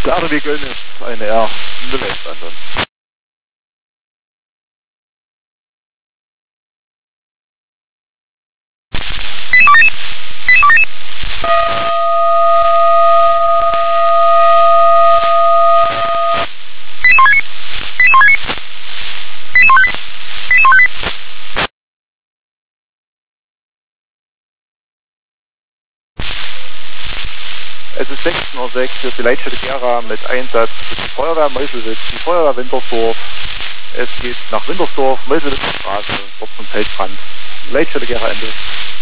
Klar, wir gönnen es eine R 01 anderen. Es ist 16:06 Uhr für die Leitstelle Gera mit Einsatz für die Feuerwehr Meuselwitz, die Feuerwehr Wintersdorf. Es geht nach Wintersdorf, Meuselwitzer Straße, dort zum Feldbrand. Leitstelle Gera Ende.